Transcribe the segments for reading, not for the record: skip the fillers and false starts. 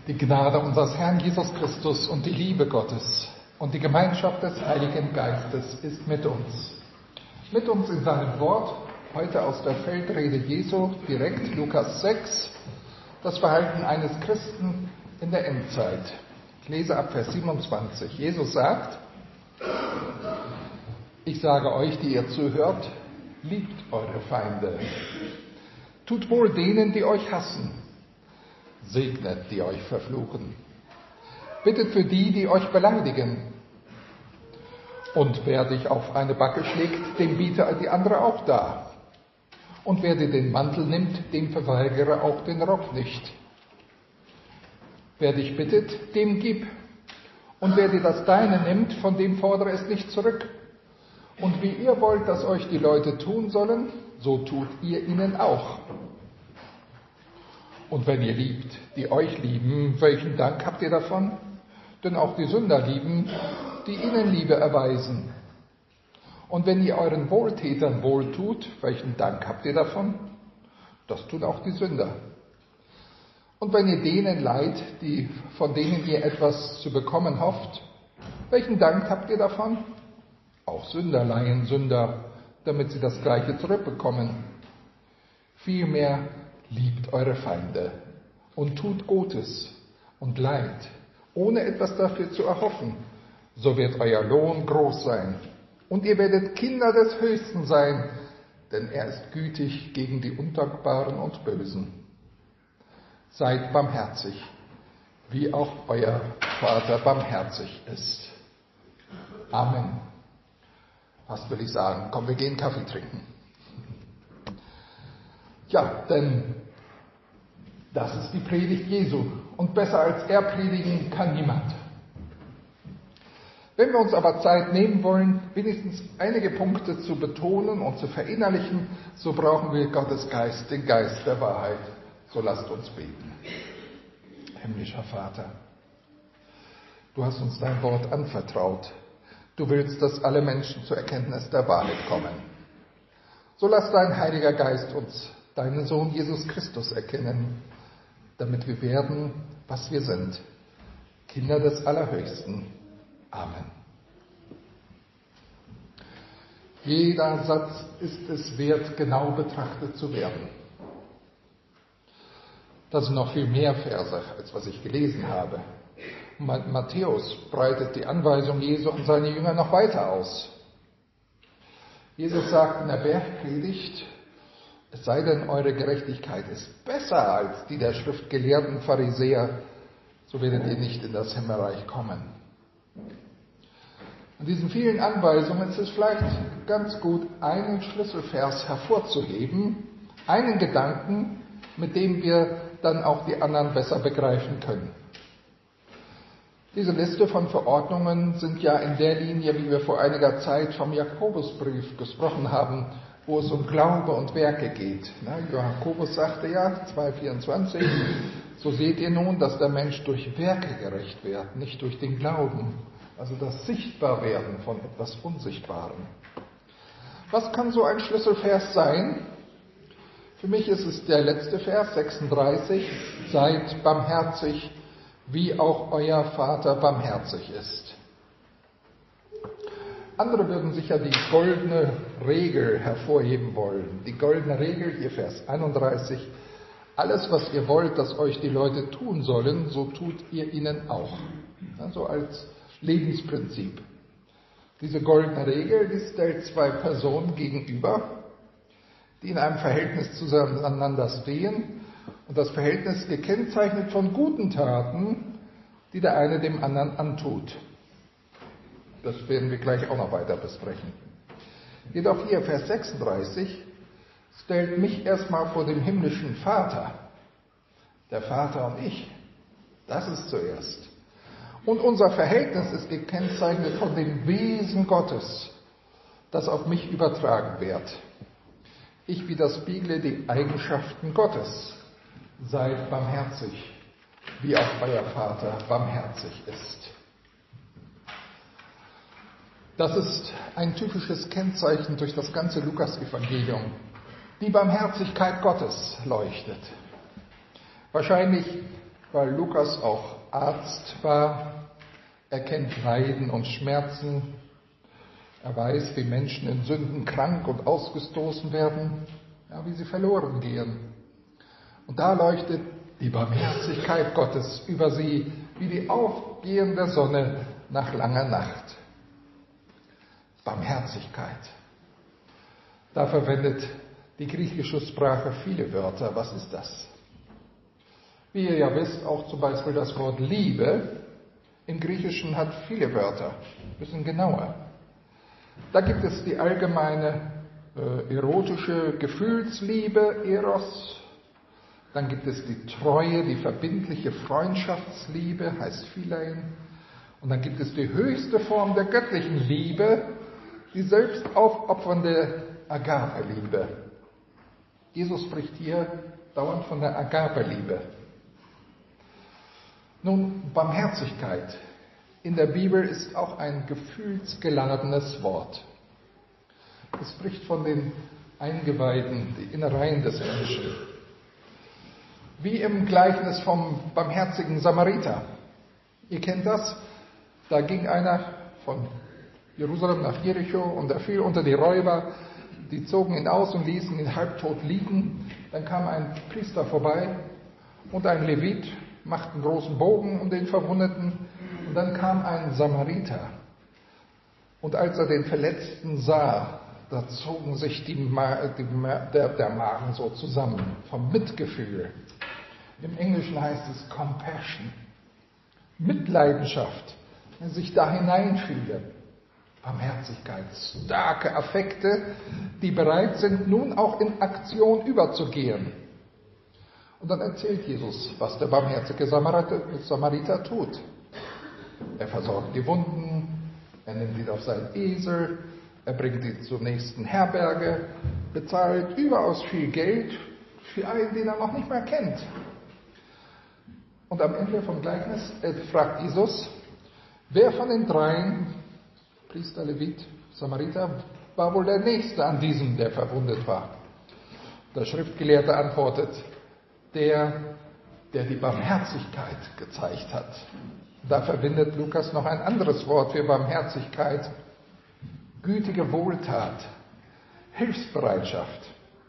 Die Gnade unseres Herrn Jesus Christus und die Liebe Gottes und die Gemeinschaft des Heiligen Geistes ist mit uns. Mit uns in seinem Wort, heute aus der Feldrede Jesu, direkt Lukas 6, das Verhalten eines Christen in der Endzeit. Ich lese ab Vers 27. Jesus sagt: Ich sage euch, die ihr zuhört, liebt eure Feinde. Tut wohl denen, die euch hassen. Segnet, die euch verfluchen. Bittet für die, die euch beleidigen. Und wer dich auf eine Backe schlägt, dem biete die andere auch dar. Und wer dir den Mantel nimmt, dem verweigere auch den Rock nicht. Wer dich bittet, dem gib. Und wer dir das Deine nimmt, von dem fordere es nicht zurück. Und wie ihr wollt, dass euch die Leute tun sollen, so tut ihr ihnen auch. Und wenn ihr liebt, die euch lieben, welchen Dank habt ihr davon? Denn auch die Sünder lieben, die ihnen Liebe erweisen. Und wenn ihr euren Wohltätern wohltut, welchen Dank habt ihr davon? Das tun auch die Sünder. Und wenn ihr denen leiht, von denen ihr etwas zu bekommen hofft, welchen Dank habt ihr davon? Auch Sünder leihen Sünder, damit sie das Gleiche zurückbekommen. Vielmehr liebt eure Feinde und tut Gutes und leiht, ohne etwas dafür zu erhoffen. So wird euer Lohn groß sein. Und ihr werdet Kinder des Höchsten sein, denn er ist gütig gegen die Undankbaren und Bösen. Seid barmherzig, wie auch euer Vater barmherzig ist. Amen. Was will ich sagen? Komm, wir gehen Kaffee trinken. Ja, denn das ist die Predigt Jesu. Und besser als er predigen kann niemand. Wenn wir uns aber Zeit nehmen wollen, wenigstens einige Punkte zu betonen und zu verinnerlichen, so brauchen wir Gottes Geist, den Geist der Wahrheit. So lasst uns beten. Himmlischer Vater, du hast uns dein Wort anvertraut. Du willst, dass alle Menschen zur Erkenntnis der Wahrheit kommen. So lass dein Heiliger Geist uns deinen Sohn Jesus Christus erkennen, damit wir werden, was wir sind, Kinder des Allerhöchsten. Amen. Jeder Satz ist es wert, genau betrachtet zu werden. Das sind noch viel mehr Verse, als was ich gelesen habe. Matthäus breitet die Anweisung Jesu an seine Jünger noch weiter aus. Jesus sagt in der Bergpredigt: Es sei denn, eure Gerechtigkeit ist besser als die der schriftgelehrten Pharisäer, so werdet ihr nicht in das Himmelreich kommen. An diesen vielen Anweisungen ist es vielleicht ganz gut, einen Schlüsselvers hervorzuheben, einen Gedanken, mit dem wir dann auch die anderen besser begreifen können. Diese Liste von Verordnungen sind ja in der Linie, wie wir vor einiger Zeit vom Jakobusbrief gesprochen haben, wo es um Glaube und Werke geht. Jakobus sagte ja, 2,24, so seht ihr nun, dass der Mensch durch Werke gerecht wird, nicht durch den Glauben. Also das Sichtbarwerden von etwas Unsichtbarem. Was kann so ein Schlüsselvers sein? Für mich ist es der letzte Vers, 36, seid barmherzig, wie auch euer Vater barmherzig ist. Andere würden sicher die goldene Regel hervorheben wollen. Die goldene Regel, hier Vers 31, alles, was ihr wollt, dass euch die Leute tun sollen, so tut ihr ihnen auch. Also als Lebensprinzip. Diese goldene Regel, die stellt zwei Personen gegenüber, die in einem Verhältnis zueinander stehen und das Verhältnis gekennzeichnet von guten Taten, die der eine dem anderen antut. Das werden wir gleich auch noch weiter besprechen. Jedoch hier, Vers 36, stellt mich erstmal vor dem himmlischen Vater. Der Vater und ich, das ist zuerst. Und unser Verhältnis ist gekennzeichnet von dem Wesen Gottes, das auf mich übertragen wird. Ich widerspiegle die Eigenschaften Gottes. Seid barmherzig, wie auch euer Vater barmherzig ist. Das ist ein typisches Kennzeichen durch das ganze Lukas-Evangelium. Die Barmherzigkeit Gottes leuchtet. Wahrscheinlich weil Lukas auch Arzt war. Er kennt Leiden und Schmerzen. Er weiß, wie Menschen in Sünden krank und ausgestoßen werden, ja, wie sie verloren gehen. Und da leuchtet die Barmherzigkeit Gottes über sie wie die aufgehende Sonne nach langer Nacht. Barmherzigkeit. Da verwendet die griechische Sprache viele Wörter. Was ist das? Wie ihr ja wisst, auch zum Beispiel das Wort Liebe im Griechischen hat viele Wörter, ein bisschen genauer. Da gibt es die allgemeine erotische Gefühlsliebe, Eros. Dann gibt es die Treue, die verbindliche Freundschaftsliebe, heißt Philein. Und dann gibt es die höchste Form der göttlichen Liebe, die selbstaufopfernde Agape-Liebe. Jesus spricht hier dauernd von der Agape-Liebe. Nun, Barmherzigkeit in der Bibel ist auch ein gefühlsgeladenes Wort. Es spricht von den Eingeweiden, die Innereien des Menschen. Wie im Gleichnis vom barmherzigen Samariter. Ihr kennt das? Da ging einer von Jerusalem nach Jericho und er fiel unter die Räuber. Die zogen ihn aus und ließen ihn halbtot liegen. Dann kam ein Priester vorbei und ein Levit machte einen großen Bogen um den Verwundeten. Und dann kam ein Samariter. Und als er den Verletzten sah, da zogen sich der Magen so zusammen vom Mitgefühl. Im Englischen heißt es Compassion. Mitleidenschaft, sich da hineinfühlen. Barmherzigkeit, starke Affekte, die bereit sind, nun auch in Aktion überzugehen. Und dann erzählt Jesus, was der barmherzige Samariter tut. Er versorgt die Wunden, er nimmt ihn auf seinen Esel, er bringt ihn zur nächsten Herberge, bezahlt überaus viel Geld für einen, den er noch nicht mal kennt. Und am Ende vom Gleichnis fragt Jesus, wer von den dreien, Priester, Levit, Samariter, war wohl der Nächste an diesem, der verwundet war? Der Schriftgelehrte antwortet, der die Barmherzigkeit gezeigt hat. Da verwendet Lukas noch ein anderes Wort für Barmherzigkeit, gütige Wohltat, Hilfsbereitschaft.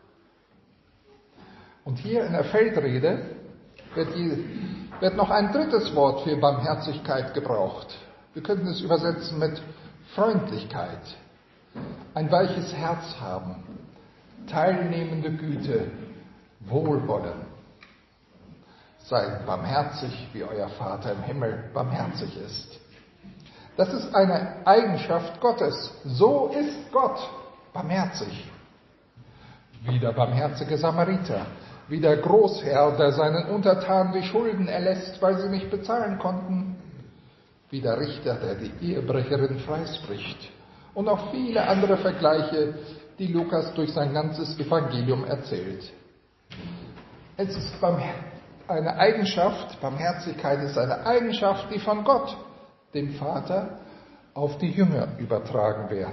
Und hier in der Feldrede wird noch ein drittes Wort für Barmherzigkeit gebraucht. Wir könnten es übersetzen mit Freundlichkeit, ein weiches Herz haben, teilnehmende Güte, Wohlwollen. Seid barmherzig, wie euer Vater im Himmel barmherzig ist. Das ist eine Eigenschaft Gottes. So ist Gott barmherzig. Wie der barmherzige Samariter, wie der Großherr, der seinen Untertanen die Schulden erlässt, weil sie nicht bezahlen konnten, wie der Richter, der die Ehebrecherin freispricht. Und noch viele andere Vergleiche, die Lukas durch sein ganzes Evangelium erzählt. Es ist eine Eigenschaft, Barmherzigkeit ist eine Eigenschaft, die von Gott, dem Vater, auf die Jünger übertragen wird.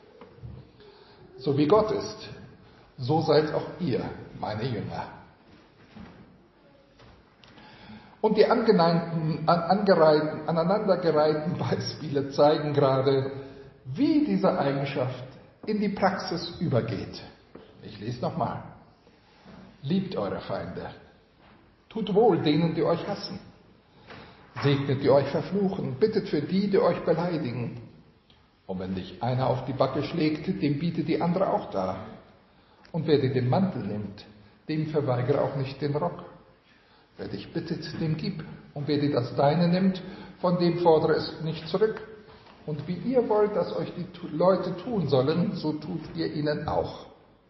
So wie Gott ist, so seid auch ihr, meine Jünger. Und die aneinandergereihten Beispiele zeigen gerade, wie diese Eigenschaft in die Praxis übergeht. Ich lese nochmal. Liebt eure Feinde. Tut wohl denen, die euch hassen. Segnet, die euch verfluchen. Bittet für die, die euch beleidigen. Und wenn dich einer auf die Backe schlägt, dem bietet die andere auch dar. Und wer dir den Mantel nimmt, dem verweigere auch nicht den Rock. Wer dich bittet, dem gib. Und wer dir das Deine nimmt, von dem fordere es nicht zurück. Und wie ihr wollt, dass euch die Leute tun sollen, so tut ihr ihnen auch.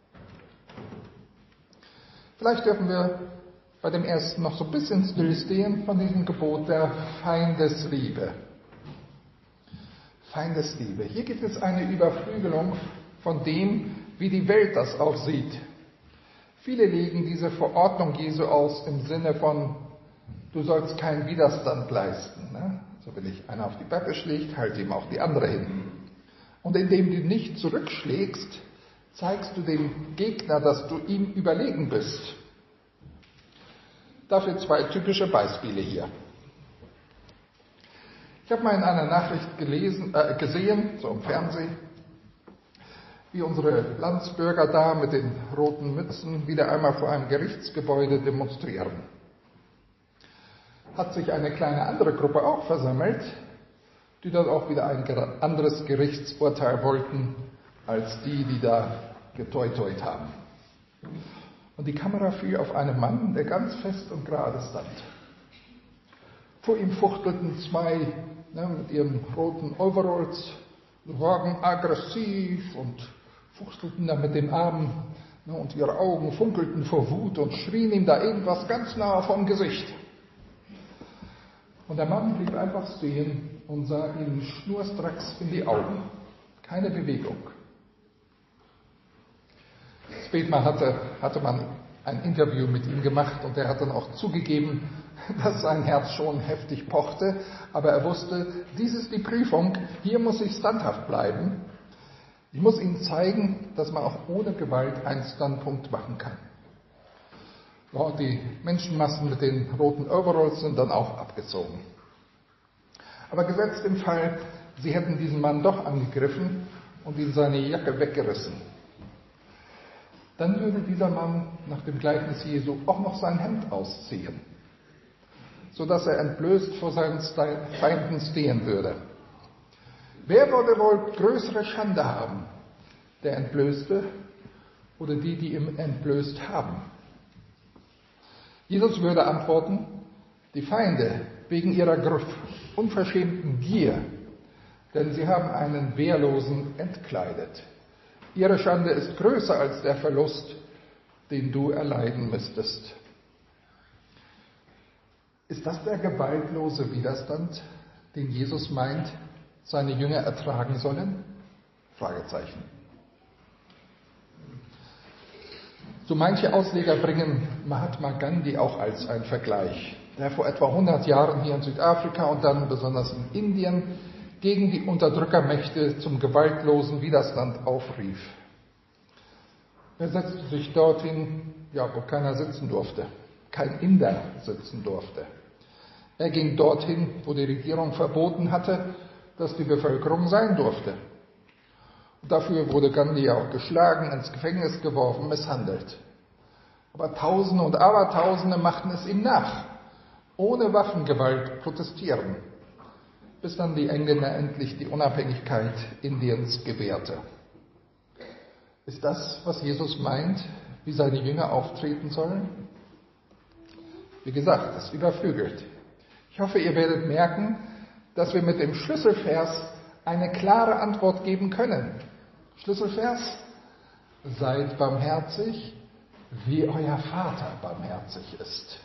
Vielleicht dürfen wir bei dem ersten noch so ein bisschen stillstehen von diesem Gebot der Feindesliebe. Feindesliebe. Hier gibt es eine Überflügelung von dem, wie die Welt das auch sieht. Viele legen diese Verordnung Jesu aus im Sinne von, du sollst keinen Widerstand leisten. Ne? So, wenn dich einer auf die Backe schlägt, halt ihm auch die andere hin. Und indem du nicht zurückschlägst, zeigst du dem Gegner, dass du ihm überlegen bist. Dafür 2 typische Beispiele hier. Ich habe mal in einer Nachricht gesehen, so im Fernsehen, wie unsere Landsbürger da mit den roten Mützen wieder einmal vor einem Gerichtsgebäude demonstrieren. Hat sich eine kleine andere Gruppe auch versammelt, die dann auch wieder ein anderes Gerichtsurteil wollten, als die da getoitoit haben. Und die Kamera fiel auf einen Mann, der ganz fest und gerade stand. Vor ihm fuchtelten 2 mit ihren roten Overalls, waren aggressiv und fuchtelten da mit den Armen und ihre Augen funkelten vor Wut und schrien ihm da irgendwas ganz nahe vom Gesicht. Und der Mann blieb einfach stehen und sah ihnen schnurstracks in die Augen. Keine Bewegung. Später hatte man ein Interview mit ihm gemacht und er hat dann auch zugegeben, dass sein Herz schon heftig pochte, aber er wusste, dies ist die Prüfung, hier muss ich standhaft bleiben. Ich muss ihnen zeigen, dass man auch ohne Gewalt einen Standpunkt machen kann. Ja, die Menschenmassen mit den roten Overalls sind dann auch abgezogen. Aber gesetzt im Fall, sie hätten diesen Mann doch angegriffen und ihm seine Jacke weggerissen. Dann würde dieser Mann nach dem Gleichnis Jesu auch noch sein Hemd ausziehen, sodass er entblößt vor seinen Feinden stehen würde. Wer würde wohl größere Schande haben? Der Entblößte oder die ihn entblößt haben? Jesus würde antworten, die Feinde wegen ihrer unverschämten Gier, denn sie haben einen Wehrlosen entkleidet. Ihre Schande ist größer als der Verlust, den du erleiden müsstest. Ist das der gewaltlose Widerstand, den Jesus meint, seine Jünger ertragen sollen? Fragezeichen. So manche Ausleger bringen Mahatma Gandhi auch als einen Vergleich, der vor etwa 100 Jahren hier in Südafrika und dann besonders in Indien gegen die Unterdrückermächte zum gewaltlosen Widerstand aufrief. Er setzte sich dorthin, wo keiner sitzen durfte, kein Inder sitzen durfte. Er ging dorthin, wo die Regierung verboten hatte, dass die Bevölkerung sein durfte. Und dafür wurde Gandhi auch geschlagen, ins Gefängnis geworfen, misshandelt. Aber Tausende und Abertausende machten es ihm nach, ohne Waffengewalt protestieren, bis dann die Engländer endlich die Unabhängigkeit Indiens gewährte. Ist das, was Jesus meint, wie seine Jünger auftreten sollen? Wie gesagt, es überflügelt. Ich hoffe, ihr werdet merken, dass wir mit dem Schlüsselvers eine klare Antwort geben können. Schlüsselvers: Seid barmherzig, wie euer Vater barmherzig ist.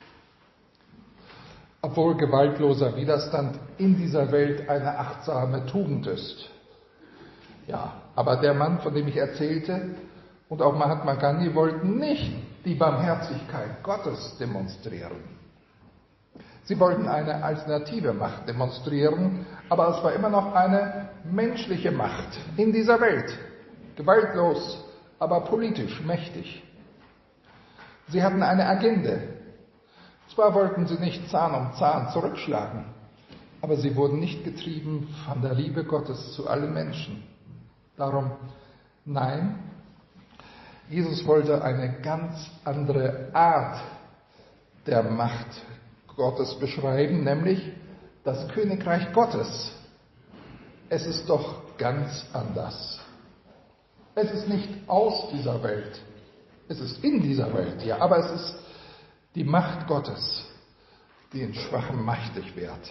Obwohl gewaltloser Widerstand in dieser Welt eine achtsame Tugend ist. Ja, aber der Mann, von dem ich erzählte, und auch Mahatma Gandhi wollten nicht die Barmherzigkeit Gottes demonstrieren. Sie wollten eine alternative Macht demonstrieren, aber es war immer noch eine menschliche Macht in dieser Welt. Gewaltlos, aber politisch mächtig. Sie hatten eine Agenda. Zwar wollten sie nicht Zahn um Zahn zurückschlagen, aber sie wurden nicht getrieben von der Liebe Gottes zu allen Menschen. Darum, nein, Jesus wollte eine ganz andere Art der Macht Gottes beschreiben, nämlich das Königreich Gottes. Es ist doch ganz anders. Es ist nicht aus dieser Welt. Es ist in dieser Welt, ja, aber es ist die Macht Gottes, die den Schwachen mächtig wird.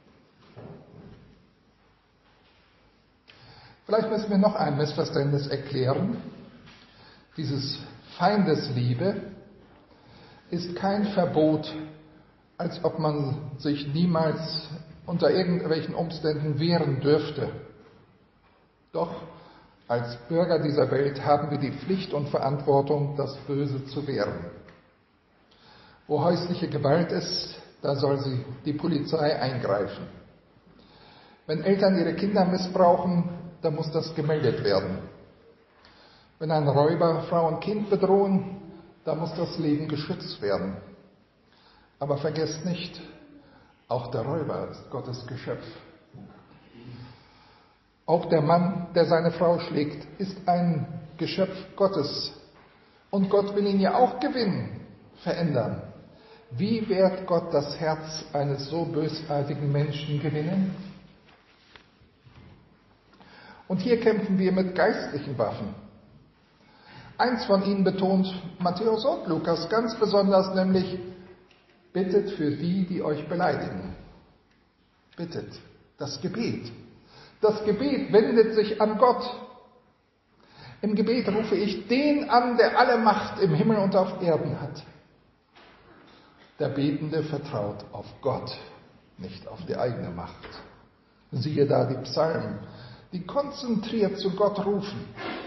Vielleicht müssen wir noch ein Missverständnis erklären. Dieses Feindesliebe ist kein Verbot, als ob man sich niemals unter irgendwelchen Umständen wehren dürfte. Doch als Bürger dieser Welt haben wir die Pflicht und Verantwortung, das Böse zu wehren. Wo häusliche Gewalt ist, da soll die Polizei eingreifen. Wenn Eltern ihre Kinder missbrauchen, dann muss das gemeldet werden. Wenn ein Räuber Frau und Kind bedrohen, dann muss das Leben geschützt werden. Aber vergesst nicht, auch der Räuber ist Gottes Geschöpf. Auch der Mann, der seine Frau schlägt, ist ein Geschöpf Gottes. Und Gott will ihn ja auch gewinnen, verändern. Wie wird Gott das Herz eines so bösartigen Menschen gewinnen? Und hier kämpfen wir mit geistlichen Waffen. Eins von ihnen betont Matthäus und Lukas ganz besonders, nämlich bittet für die, die euch beleidigen. Bittet. Das Gebet. Das Gebet wendet sich an Gott. Im Gebet rufe ich den an, der alle Macht im Himmel und auf Erden hat. Der Betende vertraut auf Gott, nicht auf die eigene Macht. Siehe da die Psalmen, die konzentriert zu Gott rufen.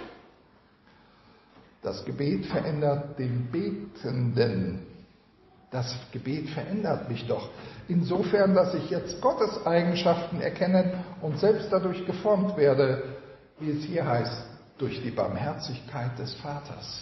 Das Gebet verändert den Betenden. Das Gebet verändert mich doch. Insofern, dass ich jetzt Gottes Eigenschaften erkenne und selbst dadurch geformt werde, wie es hier heißt, durch die Barmherzigkeit des Vaters.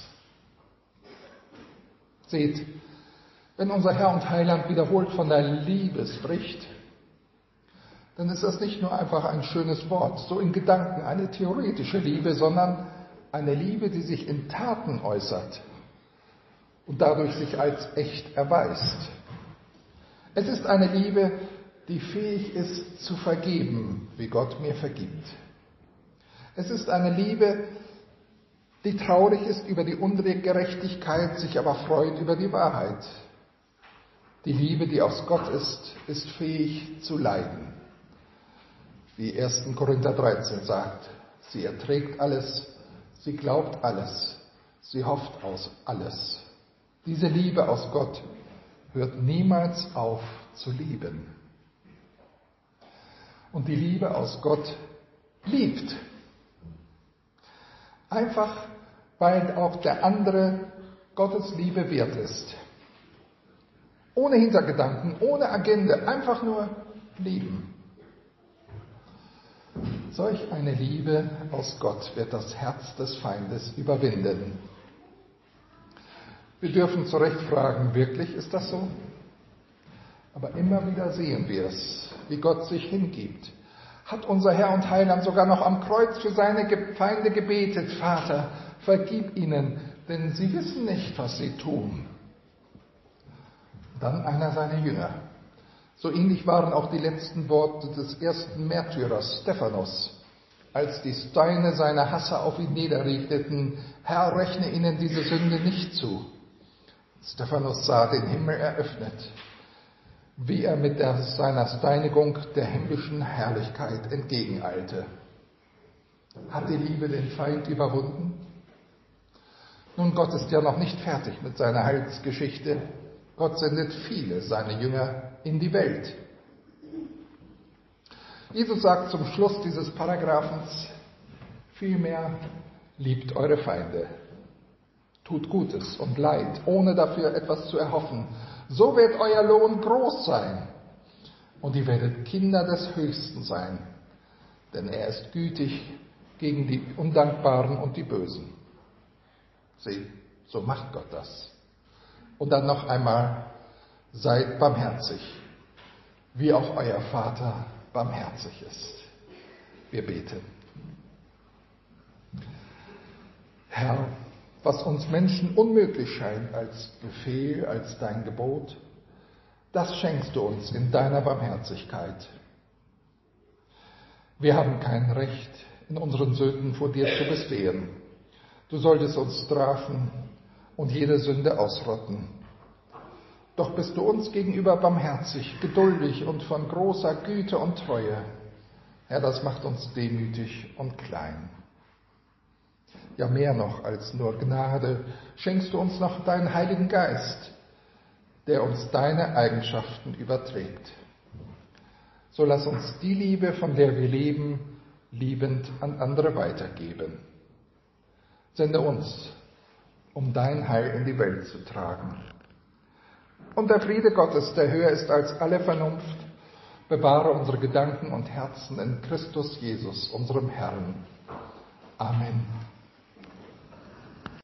Seht, wenn unser Herr und Heiland wiederholt von der Liebe spricht, dann ist das nicht nur einfach ein schönes Wort, so in Gedanken eine theoretische Liebe, sondern eine Liebe, die sich in Taten äußert und dadurch sich als echt erweist. Es ist eine Liebe, die fähig ist zu vergeben, wie Gott mir vergibt. Es ist eine Liebe, die traurig ist über die Ungerechtigkeit, sich aber freut über die Wahrheit. Die Liebe, die aus Gott ist fähig zu leiden. Wie 1. Korinther 13 sagt, sie erträgt alles, sie glaubt alles, sie hofft aus alles. Diese Liebe aus Gott hört niemals auf zu lieben. Und die Liebe aus Gott liebt. Einfach, weil auch der andere Gottes Liebe wert ist. Ohne Hintergedanken, ohne Agenda, einfach nur lieben. Solch eine Liebe aus Gott wird das Herz des Feindes überwinden. Wir dürfen zu Recht fragen, wirklich ist das so? Aber immer wieder sehen wir es, wie Gott sich hingibt. Hat unser Herr und Heiland sogar noch am Kreuz für seine Feinde gebetet, Vater, vergib ihnen, denn sie wissen nicht, was sie tun. Dann einer seiner Jünger. So ähnlich waren auch die letzten Worte des ersten Märtyrers, Stephanus, als die Steine seiner Hasser auf ihn niederrichteten, Herr, rechne ihnen diese Sünde nicht zu. Stephanus sah den Himmel eröffnet, wie er mit seiner Steinigung der himmlischen Herrlichkeit entgegeneilte. Hat die Liebe den Feind überwunden? Nun, Gott ist ja noch nicht fertig mit seiner Heilsgeschichte. Gott sendet viele seine Jünger in die Welt. Jesus sagt zum Schluss dieses Paragraphens, vielmehr liebt eure Feinde. Tut Gutes und Leid, ohne dafür etwas zu erhoffen. So wird euer Lohn groß sein. Und ihr werdet Kinder des Höchsten sein. Denn er ist gütig gegen die Undankbaren und die Bösen. Seht, so macht Gott das. Und dann noch einmal, seid barmherzig, wie auch euer Vater barmherzig ist. Wir beten. Herr, was uns Menschen unmöglich scheint als Befehl, als dein Gebot, das schenkst du uns in deiner Barmherzigkeit. Wir haben kein Recht, in unseren Sünden vor dir zu bestehen. Du solltest uns strafen und jede Sünde ausrotten. Doch bist du uns gegenüber barmherzig, geduldig und von großer Güte und Treue. Herr, das macht uns demütig und klein. Ja, mehr noch als nur Gnade, schenkst du uns noch deinen Heiligen Geist, der uns deine Eigenschaften überträgt. So lass uns die Liebe, von der wir leben, liebend an andere weitergeben. Sende uns, um dein Heil in die Welt zu tragen. Und der Friede Gottes, der höher ist als alle Vernunft, bewahre unsere Gedanken und Herzen in Christus Jesus, unserem Herrn. Amen.